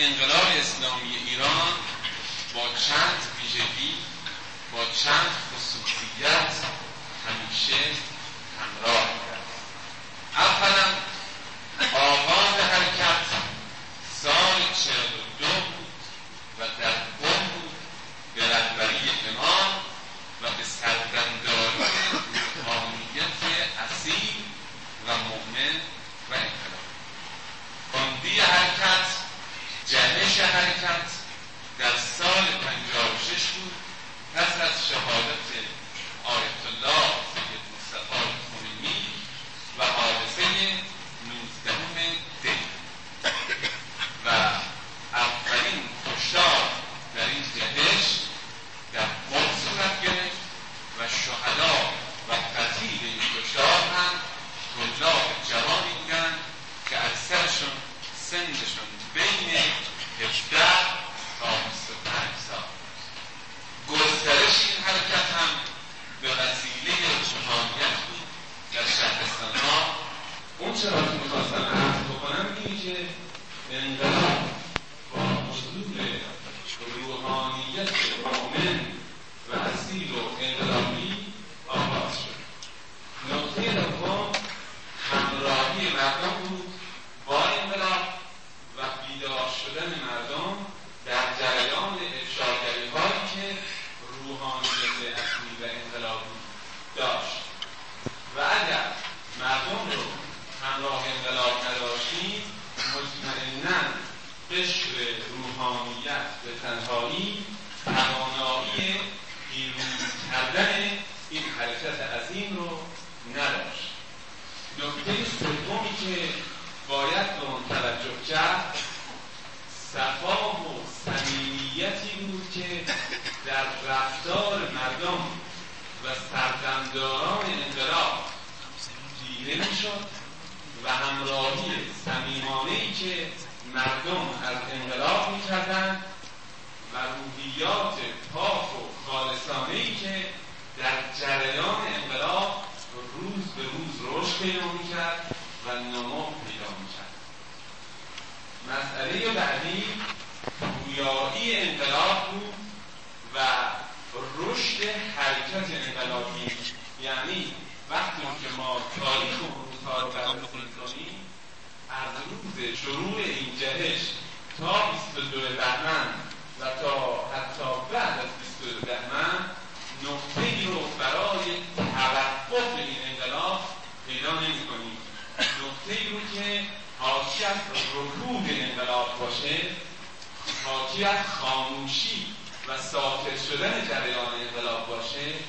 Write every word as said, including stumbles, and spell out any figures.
انقلاب اسلامی ایران با چند ویژگی، با چند خصوصیت همیشه همراه کرد. اولا آغاز حرکت سال چهل و دو بود و در قم بود به رهبری امام و به سردمداری روحانیت اصیل و مؤمن و انقلاب. کندی حرکت، جهش حرکت در سال پنجاه و شش بود، پس از شهادت آیت الله سید مصطفی خمینی و حادثه نوزدهم دی و اولین کشتار در این جهش در قم صورت گرفت و شهدا و قتیل این کشتار هم طلاب جوانی بودند که اکثرشون سنشون بین هفده تا بیست و پنج سال. گسترش این حرکت هم به وسیله روحانیت بود در شهرستان‌ها. اون چرا که می‌خواستم عرض بکنم اینه که انقلاب با حضور روحانیت مؤمن و اصیل و انقلابی آغاز شد. نکته دوم همراهی مردم بود با انقلاب و بیدار شدن مردم در جریان افشاگری‌هایی که روحانیت اصیل و انقلابی داشت. و اگر مردم رو همراه انقلاب نداشتیم، مطمئناً قشر روحانیت به تنهایی توانایی پیروز کردن این حرکت عظیم رو نداشت. نکته سومی که باید به اون توجه کرد صفا و صمیمیتی بود که در رفتار مردم و سردمداران انقلاب دیده میشد و همراهی صمیمانه‌ای که مردم از انقلاب میکردند و روحیات پاک و خالصانه‌ای که در جریان انقلاب روز به روز رشد پیدا میکرد و نمو پیدا میکرد. مسئله بعدی گویایی انقلاب بود و رشد حرکت انقلابی. یعنی وقتی که ما تاریخ روزها رو بررسی کنیم، از روز شروع این جهش تا بیست و دو بهمن و تا حتی بعد از بیست و دو بهمن نقطه‌ای رو برای توقف این انقلاب پیدا نمی‌کنیم. نقطه‌ای رو که حاکی از رکود انقلاب باشه، حاکی از خاموشی و ساکت شدن جریان انقلاب باشه،